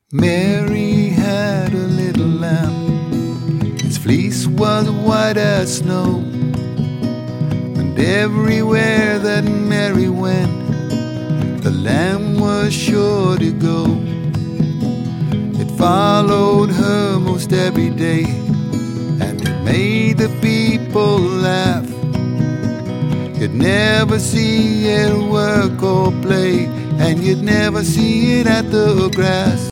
Mary had a little lamb. Its fleece was white as snow, and everywhere that Mary went, the lamb was sure to go. It followed her most every day, and it made the people laugh. You'd never see it work or play, and you'd never see it at the grass.